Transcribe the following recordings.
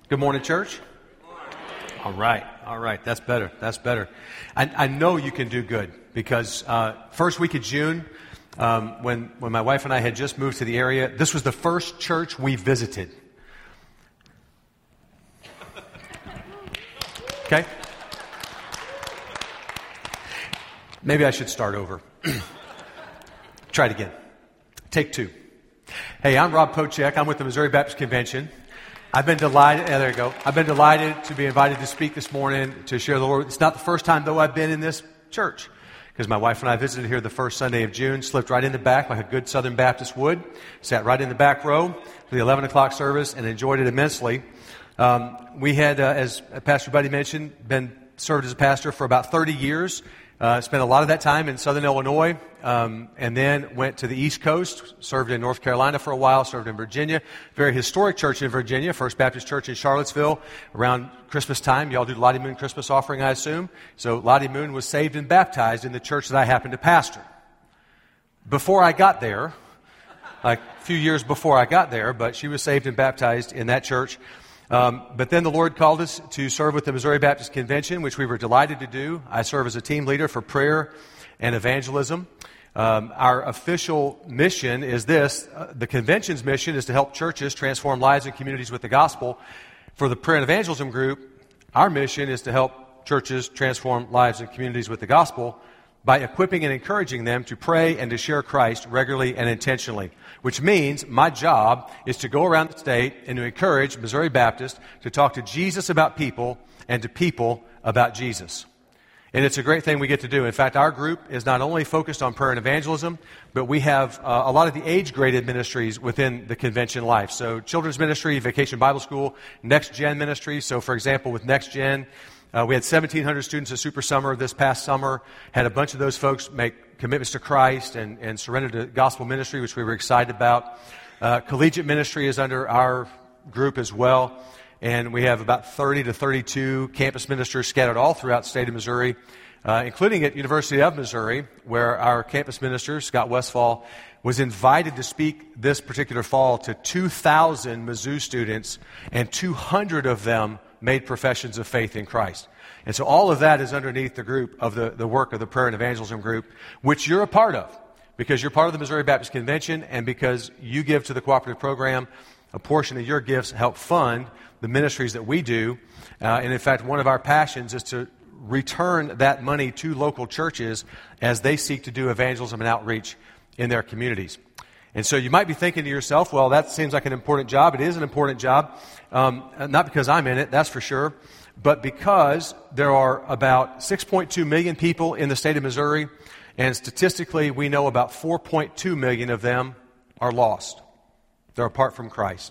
Good morning, church. All right. That's better. I know you can do good because first week of June, when my wife and I had just moved to the area, this was the first church we visited. Okay? Maybe I should start over. Try it again. Take two. Hey, I'm Rob Pochek. I'm with the Missouri Baptist Convention. I've been delighted to be invited to speak this morning to share the Lord. It's not the first time, though, I've been in this church, because my wife and I visited here the first Sunday of June, slipped right in the back like a good Southern Baptist would, sat right in the back row for the 11 o'clock service and enjoyed it immensely. We had, as Pastor Buddy mentioned, served as a pastor for about 30 years. Spent a lot of that time in Southern Illinois, and then went to the East Coast, served in North Carolina for a while, served in Virginia. Very historic church in Virginia, First Baptist Church in Charlottesville. Around Christmas time, y'all do the Lottie Moon Christmas offering, I assume. So Lottie Moon was saved and baptized in the church that I happened to pastor. Before I got there, like a few years before I got there, but she was saved and baptized in that church. But then the Lord called us to serve with the Missouri Baptist Convention, which we were delighted to do. I serve as a team leader for prayer and evangelism. Our official mission is this. The convention's mission is to help churches transform lives and communities with the gospel. For the prayer and evangelism group, our mission is to help churches transform lives and communities with the gospel by equipping and encouraging them to pray and to share Christ regularly and intentionally, which means my job is to go around the state and to encourage Missouri Baptist to talk to Jesus about people and to people about Jesus. And it's a great thing we get to do. In fact, our group is not only focused on prayer and evangelism, but we have a lot of the age-graded ministries within the convention life. So children's ministry, Vacation Bible School, Next Gen ministry. So, for example, with Next Gen, we had 1,700 students at Super Summer this past summer, had a bunch of those folks make commitments to Christ and surrender to gospel ministry, which we were excited about. Collegiate ministry is under our group as well, and we have about 30 to 32 campus ministers scattered all throughout the state of Missouri, including at University of Missouri, where our campus minister, Scott Westfall, was invited to speak this particular fall to 2,000 Mizzou students, and 200 of them made professions of faith in Christ. And so all of that is underneath the group of the work of the prayer and evangelism group, which you're a part of, because you're part of the Missouri Baptist Convention and because you give to the cooperative program. A portion of your gifts help fund the ministries that we do. And in fact, one of our passions is to return that money to local churches as they seek to do evangelism and outreach in their communities. And so you might be thinking to yourself, well, that seems like an important job. It is an important job, not because I'm in it, that's for sure, but because there are about 6.2 million people in the state of Missouri, and statistically we know about 4.2 million of them are lost. They're apart from Christ.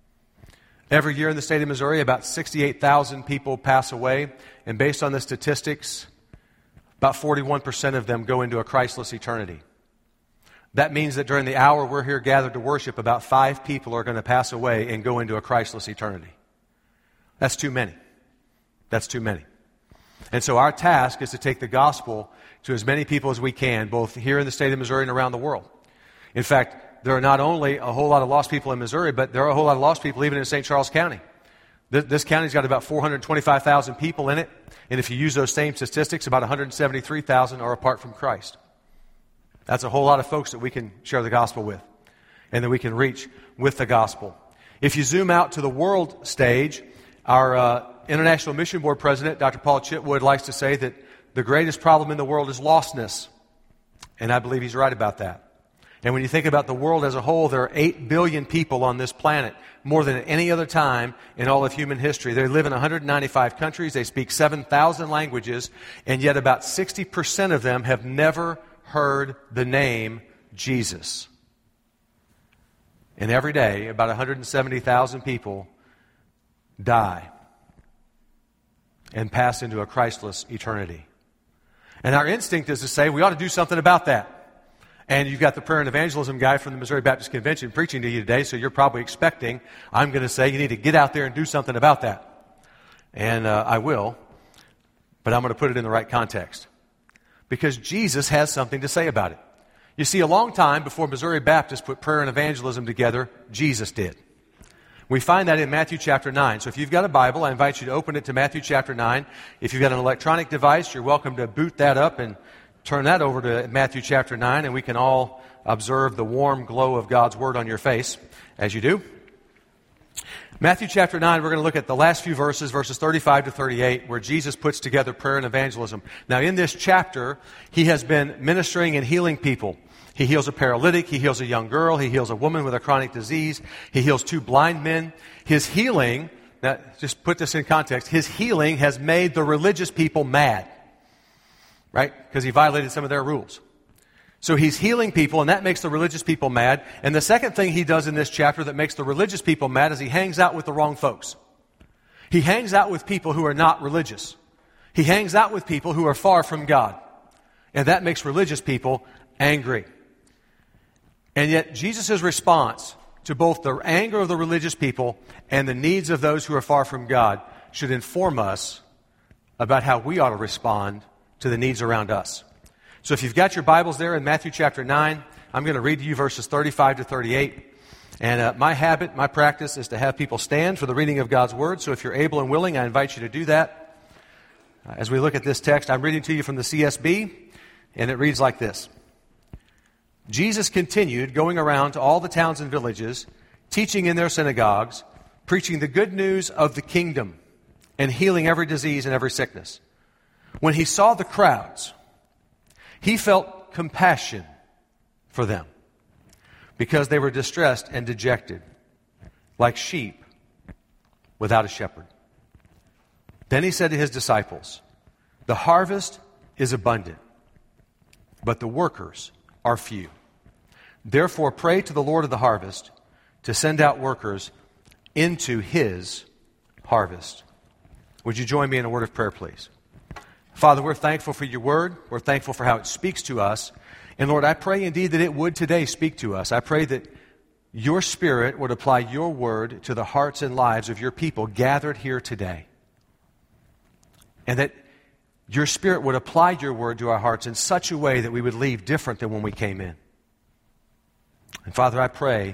Every year in the state of Missouri, about 68,000 people pass away, and based on the statistics, about 41% of them go into a Christless eternity. That means that during the hour we're here gathered to worship, about 5 people are going to pass away and go into a Christless eternity. That's too many. That's too many. And so our task is to take the gospel to as many people as we can, both here in the state of Missouri and around the world. In fact, there are not only a whole lot of lost people in Missouri, but there are a whole lot of lost people even in St. Charles County. This county's got about 425,000 people in it, and if you use those same statistics, about 173,000 are apart from Christ. That's a whole lot of folks that we can share the gospel with and that we can reach with the gospel. If you zoom out to the world stage, our International Mission Board president, Dr. Paul Chitwood, likes to say that the greatest problem in the world is lostness. And I believe he's right about that. And when you think about the world as a whole, there are 8 billion people on this planet, more than at any other time in all of human history. They live in 195 countries. They speak 7,000 languages. And yet about 60% of them have never heard the name Jesus. And every day, about 170,000 people die and pass into a Christless eternity. And our instinct is to say, we ought to do something about that. And you've got the prayer and evangelism guy from the Missouri Baptist Convention preaching to you today, so you're probably expecting, I'm going to say, you need to get out there and do something about that. And I will, but I'm going to put it in the right context. Because Jesus has something to say about it. You see, a long time before Missouri Baptists put prayer and evangelism together, Jesus did. We find that in Matthew chapter 9. So if you've got a Bible, I invite you to open it to Matthew chapter 9. If you've got an electronic device, you're welcome to boot that up and turn that over to Matthew chapter 9, and we can all observe the warm glow of God's Word on your face as you do. Matthew chapter 9, we're going to look at the last few verses 35 to 38, where Jesus puts together prayer and evangelism. Now, in this chapter, he has been ministering and healing people. He heals a paralytic, he heals a young girl, he heals a woman with a chronic disease, he heals 2 blind men. His healing, now just put this in context, his healing has made the religious people mad, right? Because he violated some of their rules. So he's healing people, and that makes the religious people mad. And the second thing he does in this chapter that makes the religious people mad is he hangs out with the wrong folks. He hangs out with people who are not religious. He hangs out with people who are far from God. And that makes religious people angry. And yet, Jesus' response to both the anger of the religious people and the needs of those who are far from God should inform us about how we ought to respond to the needs around us. So if you've got your Bibles there in Matthew chapter 9, I'm going to read to you verses 35 to 38. And my habit, my practice is to have people stand for the reading of God's Word. So if you're able and willing, I invite you to do that. As we look at this text, I'm reading to you from the CSB, and it reads like this. Jesus continued going around to all the towns and villages, teaching in their synagogues, preaching the good news of the kingdom, and healing every disease and every sickness. When he saw the crowds, he felt compassion for them because they were distressed and dejected, like sheep without a shepherd. Then he said to his disciples, "The harvest is abundant, but the workers are few. Therefore pray to the Lord of the harvest to send out workers into his harvest." Would you join me in a word of prayer, please? Father, we're thankful for your word. We're thankful for how it speaks to us. And Lord, I pray indeed that it would today speak to us. I pray that your Spirit would apply your word to the hearts and lives of your people gathered here today. And that your Spirit would apply your word to our hearts in such a way that we would leave different than when we came in. And Father, I pray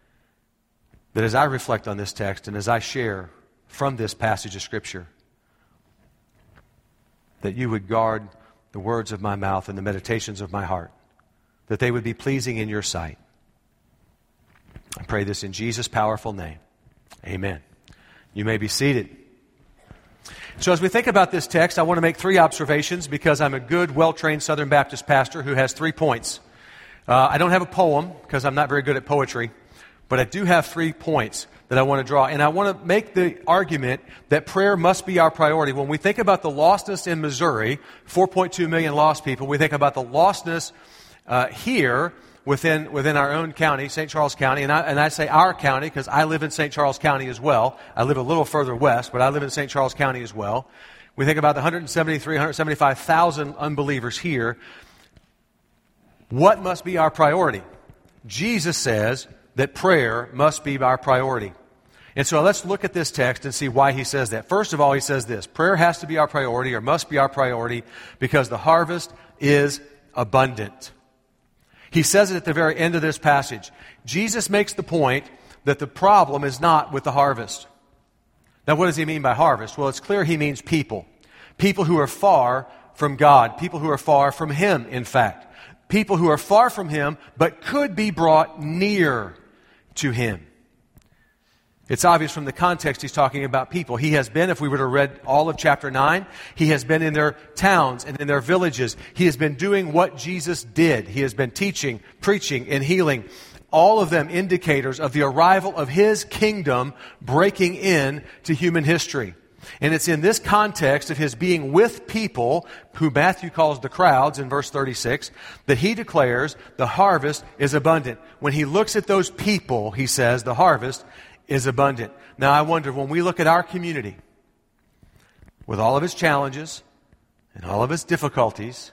that as I reflect on this text and as I share from this passage of Scripture, that you would guard the words of my mouth and the meditations of my heart, that they would be pleasing in your sight. I pray this in Jesus' powerful name. Amen. You may be seated. So as we think about this text, I want to make 3 observations because I'm a good, well-trained Southern Baptist pastor who has 3 points. I don't have a poem because I'm not very good at poetry, but I do have 3 points that I want to draw. And I want to make the argument that prayer must be our priority. When we think about the lostness in Missouri, 4.2 million lost people, we think about the lostness here within our own county, St. Charles County. And I say our county because I live in St. Charles County as well. I live a little further west, but I live in St. Charles County as well. We think about the 175,000 unbelievers here. What must be our priority? Jesus says that prayer must be our priority. And so let's look at this text and see why he says that. First of all, he says this: prayer has to be our priority, or must be our priority, because the harvest is abundant. He says it at the very end of this passage. Jesus makes the point that the problem is not with the harvest. Now, what does he mean by harvest? Well, it's clear he means people. People who are far from God. People who are far from him, in fact. People who are far from him, but could be brought near to him. It's obvious from the context he's talking about people. He has been, if we were to read all of chapter 9, he has been in their towns and in their villages. He has been doing what Jesus did. He has been teaching, preaching, and healing. All of them indicators of the arrival of his kingdom breaking in to human history. And it's in this context of his being with people, who Matthew calls the crowds in verse 36, that he declares the harvest is abundant. When he looks at those people, he says the harvest is abundant. Now I wonder, when we look at our community, with all of its challenges and all of its difficulties,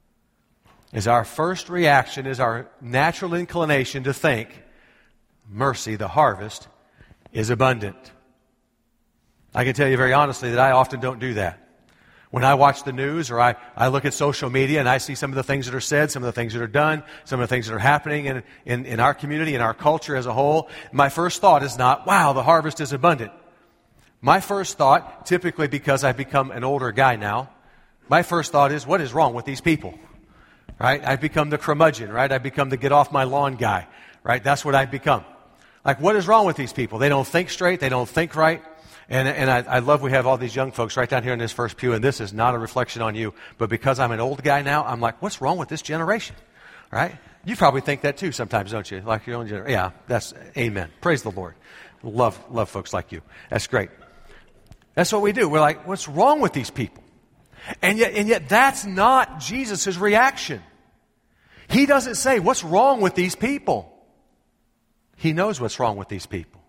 is our first reaction, is our natural inclination to think, mercy, the harvest is abundant. I can tell you very honestly that I often don't do that. When I watch the news or I look at social media and I see some of the things that are said, some of the things that are done, some of the things that are happening in our community, in our culture as a whole, my first thought is not, wow, the harvest is abundant. My first thought, typically because I've become an older guy now, my first thought is, what is wrong with these people? Right? I've become the curmudgeon, right? I've become the get off my lawn guy, right? That's what I've become. Like, what is wrong with these people? They don't think straight. They don't think right. And I love we have all these young folks right down here in this first pew, and this is not a reflection on you, but because I'm an old guy now, I'm like, what's wrong with this generation? Right? You probably think that too sometimes, don't you? Like your own generation. Yeah, that's amen. Praise the Lord. Love folks like you. That's great. That's what we do. We're like, what's wrong with these people? And yet that's not Jesus' reaction. He doesn't say, what's wrong with these people? He knows what's wrong with these people.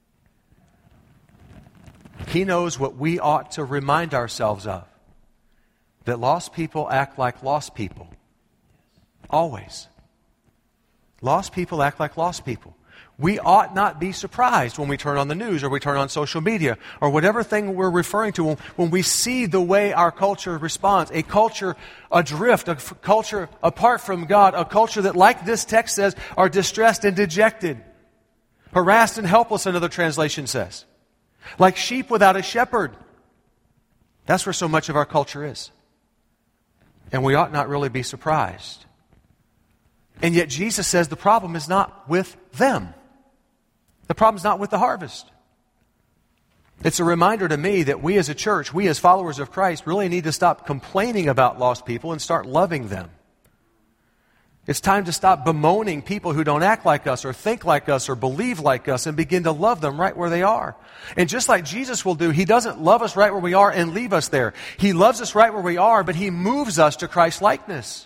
He knows what we ought to remind ourselves of. That lost people act like lost people. Always. Lost people act like lost people. We ought not be surprised when we turn on the news or we turn on social media or whatever thing we're referring to when we see the way our culture responds. A culture adrift, a culture apart from God, a culture that, like this text says, are distressed and dejected. Harassed and helpless, another translation says. Like sheep without a shepherd. That's where so much of our culture is. And we ought not really be surprised. And yet Jesus says the problem is not with them. The problem is not with the harvest. It's a reminder to me that we as a church, we as followers of Christ, really need to stop complaining about lost people and start loving them. It's time to stop bemoaning people who don't act like us or think like us or believe like us and begin to love them right where they are. And just like Jesus will do, He doesn't love us right where we are and leave us there. He loves us right where we are, but He moves us to Christ's likeness.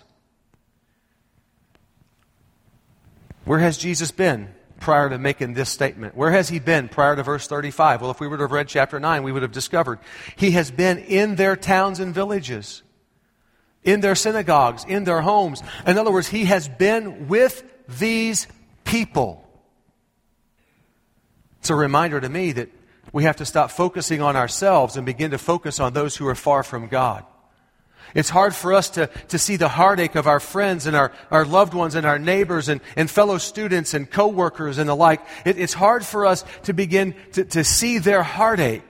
Where has Jesus been prior to making this statement? Where has He been prior to verse 35? Well, if we would have read chapter 9, we would have discovered He has been in their towns and villages, in their synagogues, in their homes. In other words, He has been with these people. It's a reminder to me that we have to stop focusing on ourselves and begin to focus on those who are far from God. It's hard for us to see the heartache of our friends and our loved ones and our neighbors and fellow students and co-workers and the like. It's hard for us to begin to see their heartache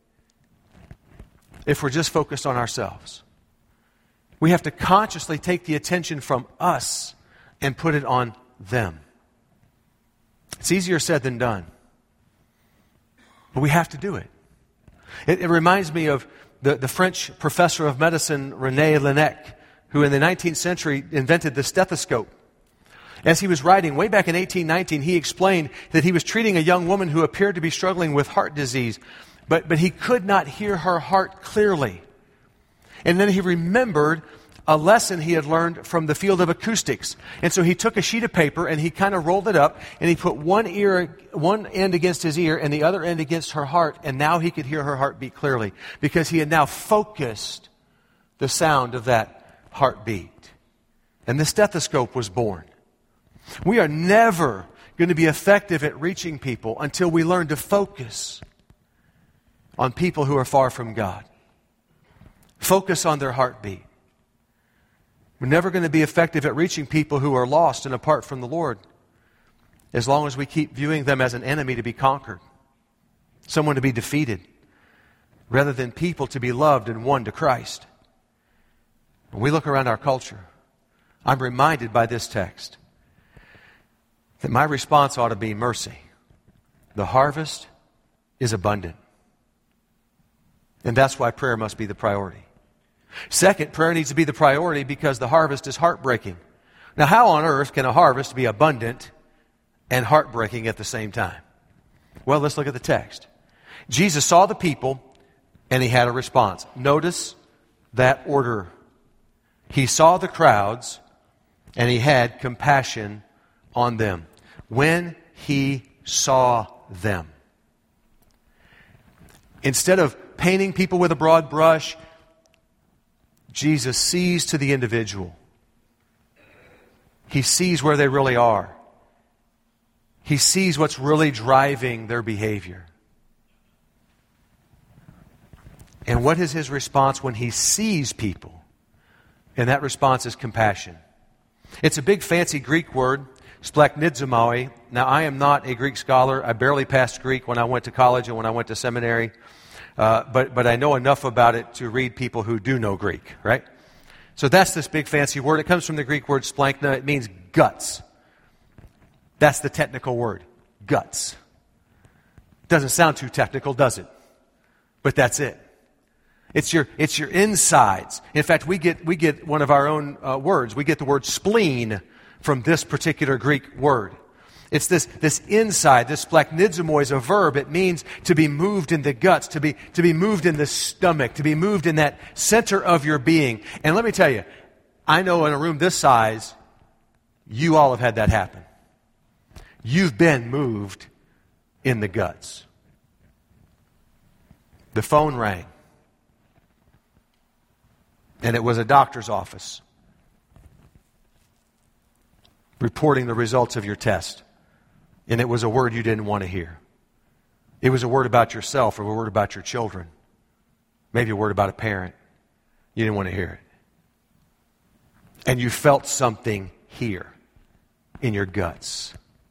if we're just focused on ourselves. We have to consciously take the attention from us and put it on them. It's easier said than done. But we have to do it. It reminds me of the French professor of medicine, René Laennec, who in the 19th century invented the stethoscope. As he was writing way back in 1819, he explained that he was treating a young woman who appeared to be struggling with heart disease, but he could not hear her heart clearly. And then he remembered a lesson he had learned from the field of acoustics. And so he took a sheet of paper and he kind of rolled it up and he put one end against his ear and the other end against her heart, and now he could hear her heartbeat clearly because he had now focused the sound of that heartbeat. And the stethoscope was born. We are never going to be effective at reaching people until we learn to focus on people who are far from God. Focus on their heartbeat. We're never going to be effective at reaching people who are lost and apart from the Lord as long as we keep viewing them as an enemy to be conquered, someone to be defeated, rather than people to be loved and won to Christ. When we look around our culture, I'm reminded by this text that my response ought to be mercy. The harvest is abundant. And that's why prayer must be the priority. Second, prayer needs to be the priority because the harvest is heartbreaking. Now, how on earth can a harvest be abundant and heartbreaking at the same time? Well, let's look at the text. Jesus saw the people and He had a response. Notice that order. He saw the crowds and He had compassion on them. When He saw them. Instead of painting people with a broad brush, Jesus sees to the individual. He sees where they really are. He sees what's really driving their behavior. And what is his response when he sees people? And that response is compassion. It's a big fancy Greek word, splachnizomai. Now, I am not a Greek scholar. I barely passed Greek when I went to college and when I went to seminary. But I know enough about it to read people who do know Greek, right? So that's this big fancy word. It comes from the Greek word splankna. It means guts. That's the technical word, guts. Doesn't sound too technical, does it? But that's it. It's your insides. In fact, we get one of our own words. We get the word spleen from this particular Greek word. It's this inside. This splachnizomai is a verb. It means to be moved in the guts, to be moved in the stomach, to be moved in that center of your being. And let me tell you, I know in a room this size, you all have had that happen. You've been moved in the guts. The phone rang. And it was a doctor's office reporting the results of your test. And it was a word you didn't want to hear. It was a word about yourself or a word about your children. Maybe a word about a parent. You didn't want to hear it. And you felt something here in your guts.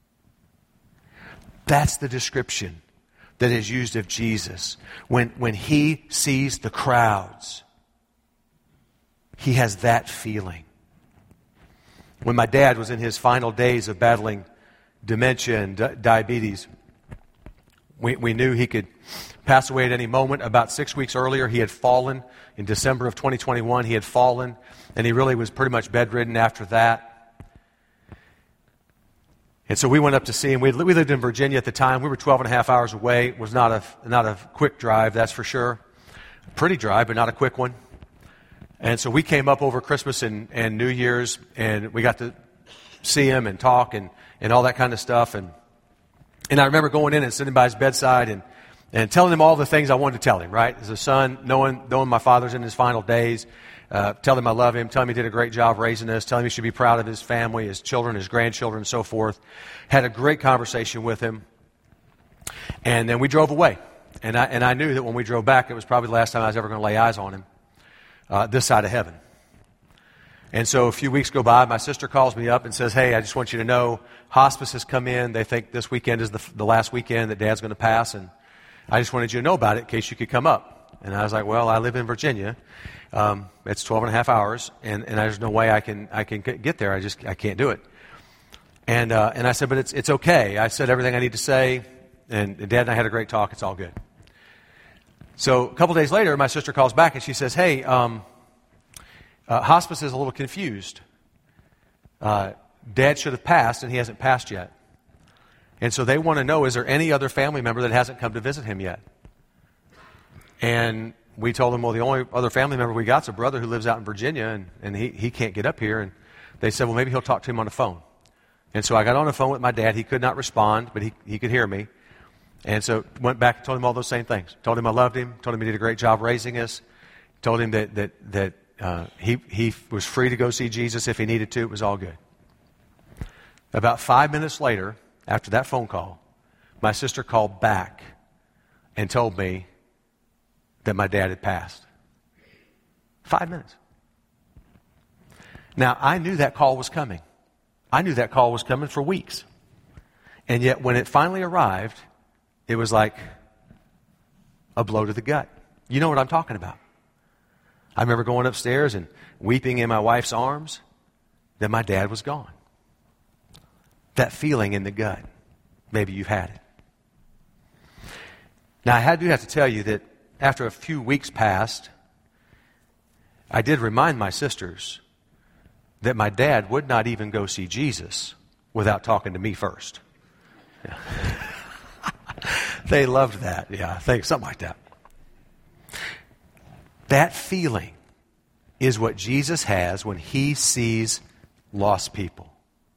That's the description that is used of Jesus. When he sees the crowds, he has that feeling. When my dad was in his final days of battling dementia and diabetes, we knew he could pass away at any moment. About 6 weeks earlier, he had fallen. In December of 2021, he had fallen, and he really was pretty much bedridden after that. And so we went up to see him. We lived in Virginia at the time. We were 12 and a half hours away. It was not a quick drive, that's for sure. Pretty drive, but not a quick one. And so we came up over Christmas and New Year's, and we got to see him and talk and all that kind of stuff. And I remember going in and sitting by his bedside and telling him all the things I wanted to tell him, right? As a son, knowing my father's in his final days, tell him I love him, tell him he did a great job raising us, tell him he should be proud of his family, his children, his grandchildren, and so forth. Had a great conversation with him. And then we drove away. And I knew that when we drove back, it was probably the last time I was ever going to lay eyes on him. This side of heaven. And so a few weeks go by, my sister calls me up and says, hey, I just want you to know, hospice has come in. They think this weekend is the last weekend that Dad's going to pass, and I just wanted you to know about it in case you could come up. And I was like, well, I live in Virginia. It's 12 and a half hours, and there's no way I can get there. I can't do it. And I said, but it's okay. I said everything I need to say, and Dad and I had a great talk. It's all good. So a couple days later, my sister calls back and she says, hey, hospice is a little confused. Dad should have passed and he hasn't passed yet. And so they want to know, is there any other family member that hasn't come to visit him yet? And we told them, well, the only other family member we got is a brother who lives out in Virginia, and he can't get up here. And they said, well, maybe he'll talk to him on the phone. And so I got on the phone with my dad. He could not respond, but he could hear me. And so went back and told him all those same things. Told him I loved him. Told him he did a great job raising us. Told him that he was free to go see Jesus if he needed to. It was all good. About 5 minutes later, after that phone call, my sister called back and told me that my dad had passed. 5 minutes. Now, I knew that call was coming. I knew that call was coming for weeks. And yet, when it finally arrived, it was like a blow to the gut. You know what I'm talking about. I remember going upstairs and weeping in my wife's arms that my dad was gone. That feeling in the gut. Maybe you've had it. Now, I do have to tell you that after a few weeks passed, I did remind my sisters that my dad would not even go see Jesus without talking to me first. Yeah. They loved that. Yeah, I think something like that. That feeling is what Jesus has when he sees lost people.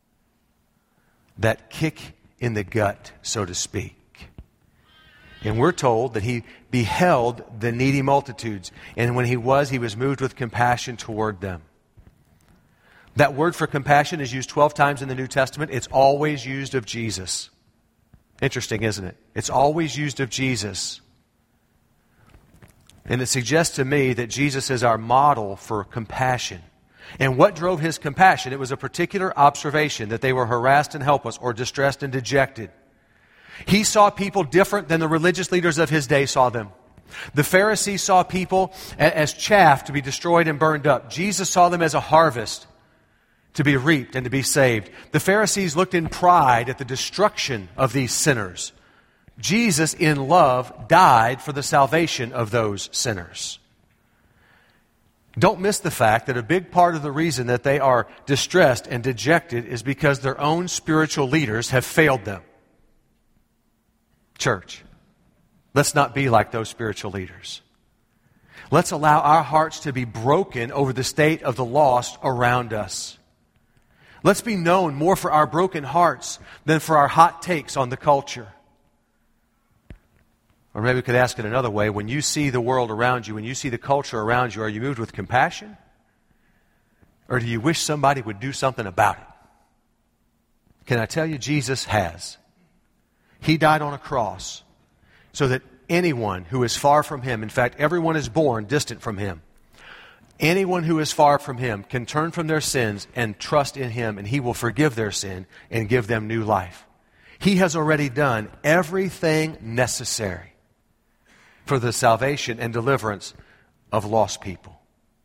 That kick in the gut, so to speak. And we're told that he beheld the needy multitudes. And when he was moved with compassion toward them. That word for compassion is used 12 times in the New Testament. It's always used of Jesus. Interesting, isn't it? It's always used of Jesus. And it suggests to me that Jesus is our model for compassion. And what drove his compassion? It was a particular observation that they were harassed and helpless or distressed and dejected. He saw people different than the religious leaders of his day saw them. The Pharisees saw people as chaff to be destroyed and burned up. Jesus saw them as a harvest to be reaped and to be saved. The Pharisees looked in pride at the destruction of these sinners. Jesus, in love, died for the salvation of those sinners. Don't miss the fact that a big part of the reason that they are distressed and dejected is because their own spiritual leaders have failed them. Church, let's not be like those spiritual leaders. Let's allow our hearts to be broken over the state of the lost around us. Let's be known more for our broken hearts than for our hot takes on the culture. Or maybe we could ask it another way. When you see the world around you, when you see the culture around you, are you moved with compassion? Or do you wish somebody would do something about it? Can I tell you, Jesus has. He died on a cross so that anyone who is far from Him, in fact, everyone is born distant from Him. Anyone who is far from Him can turn from their sins and trust in Him, and He will forgive their sin and give them new life. He has already done everything necessary for the salvation and deliverance of lost people.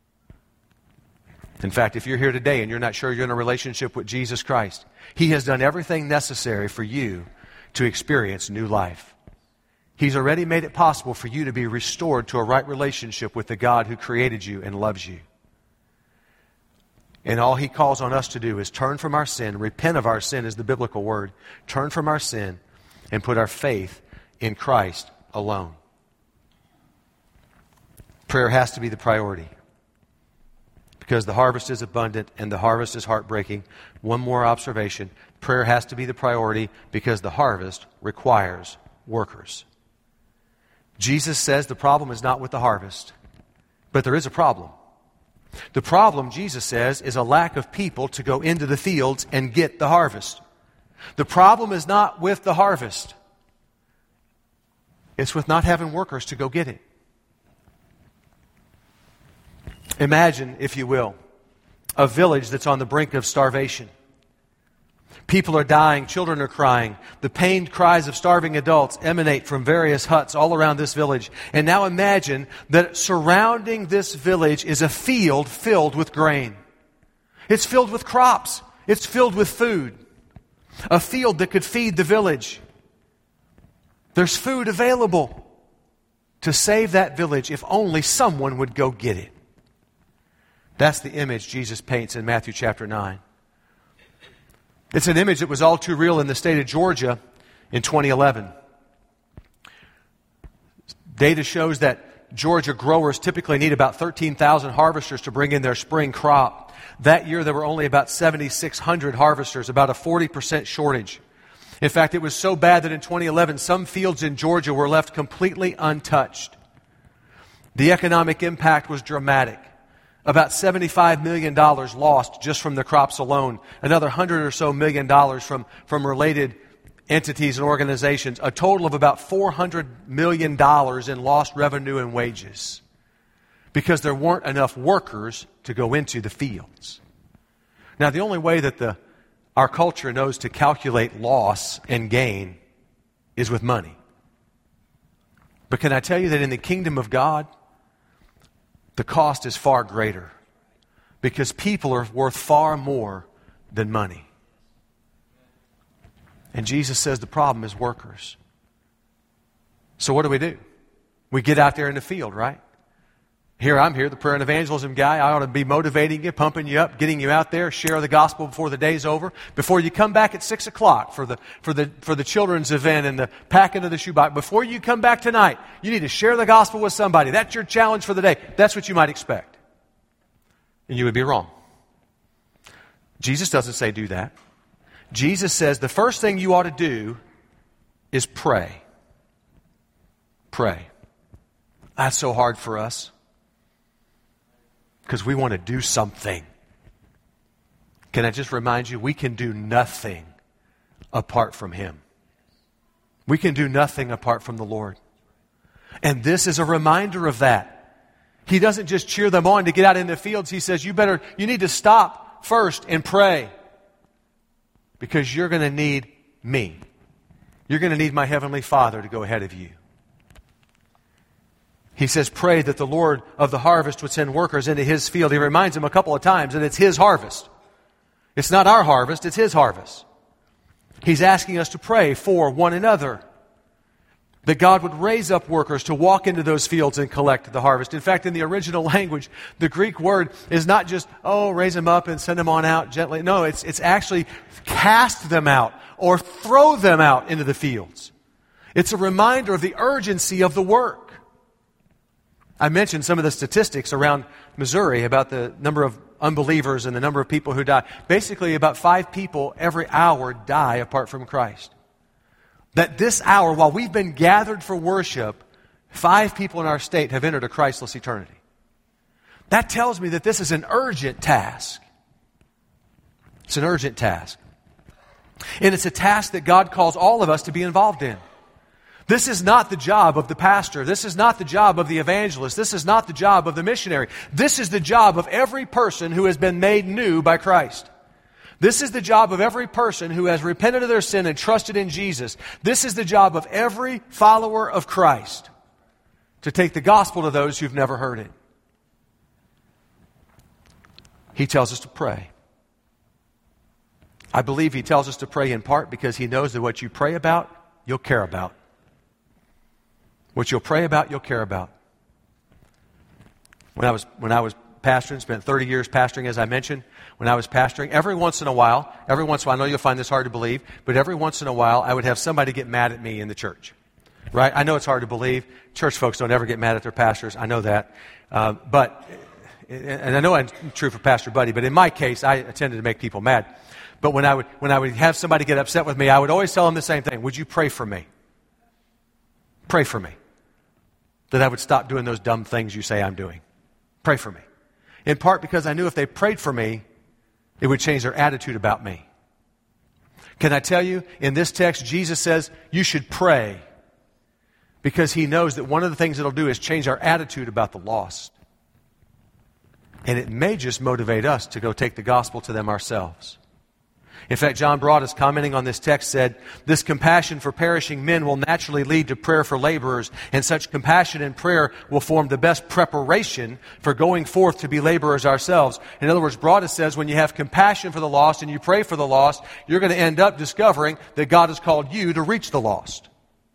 In fact, if you're here today and you're not sure you're in a relationship with Jesus Christ, He has done everything necessary for you to experience new life. He's already made it possible for you to be restored to a right relationship with the God who created you and loves you. And all He calls on us to do is turn from our sin, repent of our sin is the biblical word, turn from our sin and put our faith in Christ alone. Prayer has to be the priority because the harvest is abundant and the harvest is heartbreaking. One more observation. Prayer has to be the priority because the harvest requires workers. Jesus says the problem is not with the harvest, but there is a problem. The problem, Jesus says, is a lack of people to go into the fields and get the harvest. The problem is not with the harvest. It's with not having workers to go get it. Imagine, if you will, a village that's on the brink of starvation. People are dying, children are crying. The pained cries of starving adults emanate from various huts all around this village. And now imagine that surrounding this village is a field filled with grain. It's filled with crops. It's filled with food. A field that could feed the village. There's food available to save that village if only someone would go get it. That's the image Jesus paints in Matthew chapter 9. It's an image that was all too real in the state of Georgia in 2011. Data shows that Georgia growers typically need about 13,000 harvesters to bring in their spring crop. That year there were only about 7,600 harvesters, about a 40% shortage. In fact, it was so bad that in 2011 some fields in Georgia were left completely untouched. The economic impact was dramatic. About $75 million lost just from the crops alone. Another $100 or so million from related entities and organizations. A total of about $400 million in lost revenue and wages. Because there weren't enough workers to go into the fields. Now, the only way that our culture knows to calculate loss and gain is with money. But can I tell you that in the kingdom of God, the cost is far greater because people are worth far more than money. And Jesus says the problem is workers. So what do? We get out there in the field, right? I'm here, the prayer and evangelism guy. I ought to be motivating you, pumping you up, getting you out there, share the gospel before the day's over. Before you come back at 6 o'clock for the children's event and the packing of the shoebox. Before you come back tonight, you need to share the gospel with somebody. That's your challenge for the day. That's what you might expect. And you would be wrong. Jesus doesn't say do that. Jesus says the first thing you ought to do is pray. Pray. That's so hard for us. Because we want to do something. Can I just remind you, we can do nothing apart from Him. We can do nothing apart from the Lord. And this is a reminder of that. He doesn't just cheer them on to get out in the fields. He says, you need to stop first and pray. Because you're going to need me. You're going to need my Heavenly Father to go ahead of you. He says, pray that the Lord of the harvest would send workers into His field. He reminds them a couple of times that it's His harvest. It's not our harvest, it's His harvest. He's asking us to pray for one another. That God would raise up workers to walk into those fields and collect the harvest. In fact, in the original language, the Greek word is not just, raise them up and send them on out gently. No, it's actually cast them out or throw them out into the fields. It's a reminder of the urgency of the work. I mentioned some of the statistics around Missouri about the number of unbelievers and the number of people who die. Basically, about 5 people every hour die apart from Christ. That this hour, while we've been gathered for worship, 5 people in our state have entered a Christless eternity. That tells me that this is an urgent task. It's an urgent task. And it's a task that God calls all of us to be involved in. This is not the job of the pastor. This is not the job of the evangelist. This is not the job of the missionary. This is the job of every person who has been made new by Christ. This is the job of every person who has repented of their sin and trusted in Jesus. This is the job of every follower of Christ, to take the gospel to those who've never heard it. He tells us to pray. I believe He tells us to pray in part because He knows that what you pray about, you'll care about. What you'll pray about, you'll care about. When I was pastoring, spent 30 years pastoring, as I mentioned. When I was pastoring, every once in a while, I know you'll find this hard to believe, but every once in a while, I would have somebody get mad at me in the church. Right? I know it's hard to believe. Church folks don't ever get mad at their pastors. I know that. But I know it's true for Pastor Buddy, but in my case, I tended to make people mad. But when I would have somebody get upset with me, I would always tell them the same thing. Would you pray for me? Pray for me. That I would stop doing those dumb things you say I'm doing. Pray for me. In part because I knew if they prayed for me, it would change their attitude about me. Can I tell you, in this text, Jesus says you should pray because He knows that one of the things it'll do is change our attitude about the lost. And it may just motivate us to go take the gospel to them ourselves. In fact, John Broadus, commenting on this text, said, this compassion for perishing men will naturally lead to prayer for laborers, and such compassion and prayer will form the best preparation for going forth to be laborers ourselves. In other words, Broadus says when you have compassion for the lost and you pray for the lost, you're going to end up discovering that God has called you to reach the lost.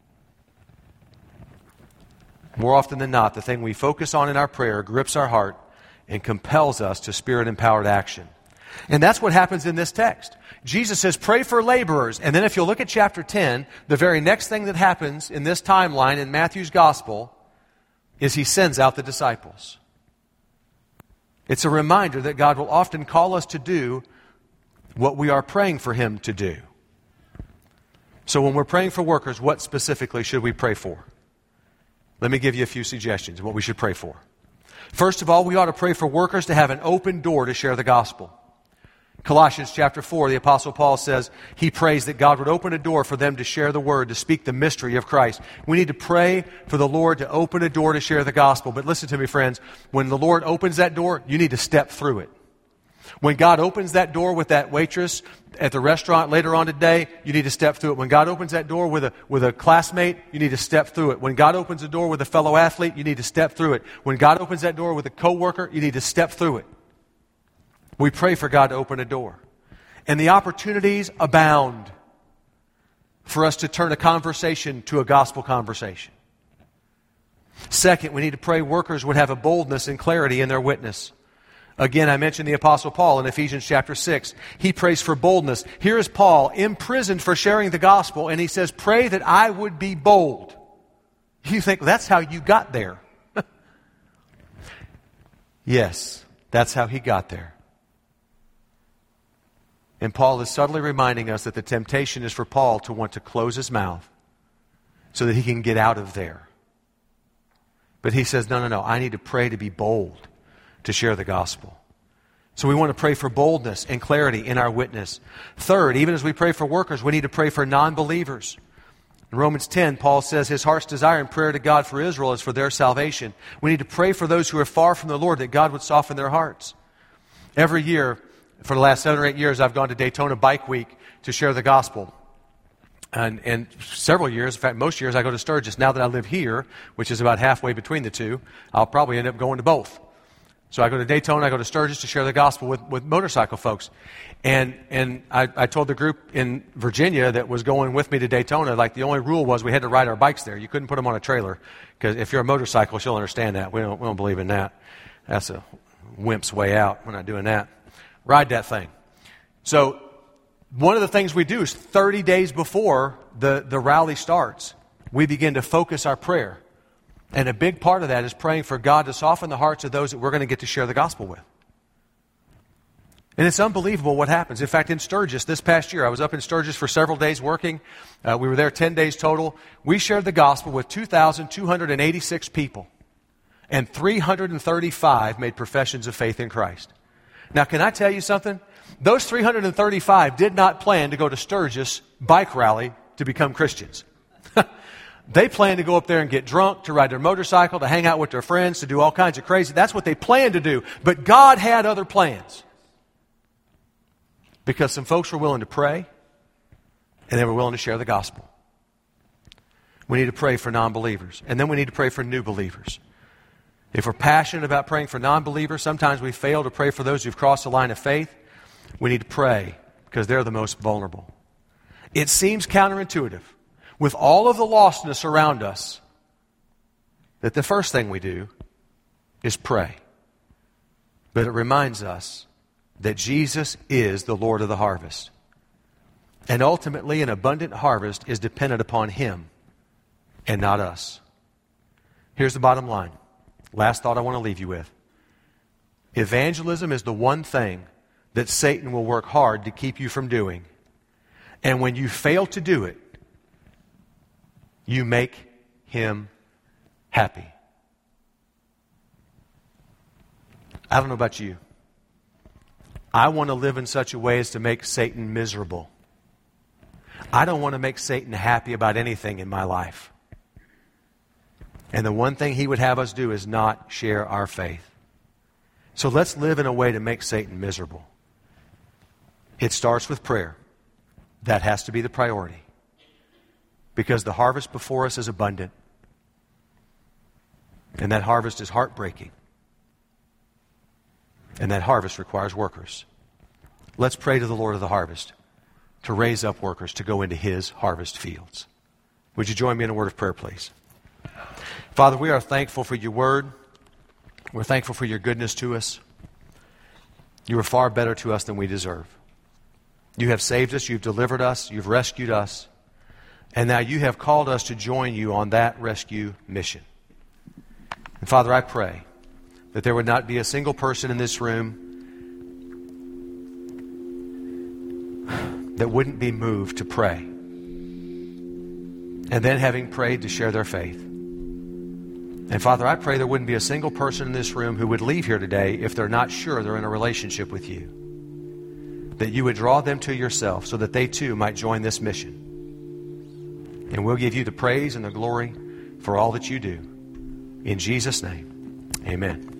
More often than not, the thing we focus on in our prayer grips our heart and compels us to Spirit-empowered action. And that's what happens in this text. Jesus says, pray for laborers. And then if you'll look at chapter 10, the very next thing that happens in this timeline in Matthew's gospel is He sends out the disciples. It's a reminder that God will often call us to do what we are praying for Him to do. So when we're praying for workers, what specifically should we pray for? Let me give you a few suggestions of what we should pray for. First of all, we ought to pray for workers to have an open door to share the gospel. Colossians chapter 4, the Apostle Paul says he prays that God would open a door for them to share the word, to speak the mystery of Christ. We need to pray for the Lord to open a door to share the gospel. But listen to me, friends. When the Lord opens that door, you need to step through it. When God opens that door with that waitress at the restaurant later on today, you need to step through it. When God opens that door with a classmate, you need to step through it. When God opens a door with a fellow athlete, you need to step through it. When God opens that door with a coworker, you need to step through it. We pray for God to open a door. And the opportunities abound for us to turn a conversation to a gospel conversation. Second, we need to pray workers would have a boldness and clarity in their witness. Again, I mentioned the Apostle Paul in Ephesians chapter 6. He prays for boldness. Here is Paul imprisoned for sharing the gospel, and he says, pray that I would be bold. You think, that's how you got there. Yes, that's how he got there. And Paul is subtly reminding us that the temptation is for Paul to want to close his mouth so that he can get out of there. But he says, no, I need to pray to be bold to share the gospel. So we want to pray for boldness and clarity in our witness. Third, even as we pray for workers, we need to pray for non-believers. In Romans 10, Paul says his heart's desire and prayer to God for Israel is for their salvation. We need to pray for those who are far from the Lord, that God would soften their hearts. Every year, for the last 7 or 8 years, I've gone to Daytona Bike Week to share the gospel. And several years, in fact, most years, I go to Sturgis. Now that I live here, which is about halfway between the two, I'll probably end up going to both. So I go to Daytona, I go to Sturgis to share the gospel with motorcycle folks. And I told the group in Virginia that was going with me to Daytona, like the only rule was we had to ride our bikes there. You couldn't put them on a trailer, because if you're a motorcyclist, you'll understand that. We don't believe in that. That's a wimp's way out. We're not doing that. Ride that thing. So one of the things we do is 30 days before the rally starts, we begin to focus our prayer. And a big part of that is praying for God to soften the hearts of those that we're going to get to share the gospel with. And it's unbelievable what happens. In fact, in Sturgis this past year, I was up in Sturgis for several days working. We were there 10 days total. We shared the gospel with 2,286 people. And 335 made professions of faith in Christ. Now, can I tell you something? Those 335 did not plan to go to Sturgis bike rally to become Christians. They planned to go up there and get drunk, to ride their motorcycle, to hang out with their friends, to do all kinds of crazy. That's what they planned to do. But God had other plans. Because some folks were willing to pray, and they were willing to share the gospel. We need to pray for non-believers. And then we need to pray for new believers. If we're passionate about praying for non-believers, sometimes we fail to pray for those who've crossed the line of faith. We need to pray because they're the most vulnerable. It seems counterintuitive, with all of the lostness around us, that the first thing we do is pray. But it reminds us that Jesus is the Lord of the harvest. And ultimately, an abundant harvest is dependent upon Him and not us. Here's the bottom line. Last thought I want to leave you with. Evangelism is the one thing that Satan will work hard to keep you from doing. And when you fail to do it, you make him happy. I don't know about you. I want to live in such a way as to make Satan miserable. I don't want to make Satan happy about anything in my life. And the one thing he would have us do is not share our faith. So let's live in a way to make Satan miserable. It starts with prayer. That has to be the priority. Because the harvest before us is abundant. And that harvest is heartbreaking. And that harvest requires workers. Let's pray to the Lord of the harvest to raise up workers to go into His harvest fields. Would you join me in a word of prayer, please? Father, we are thankful for your word. We're thankful for your goodness to us. You are far better to us than we deserve. You have saved us, you've delivered us, you've rescued us, and now you have called us to join you on that rescue mission. And Father, I pray that there would not be a single person in this room that wouldn't be moved to pray. And then having prayed, to share their faith. And Father, I pray there wouldn't be a single person in this room who would leave here today if they're not sure they're in a relationship with you. That you would draw them to yourself so that they too might join this mission. And we'll give you the praise and the glory for all that you do. In Jesus' name, amen.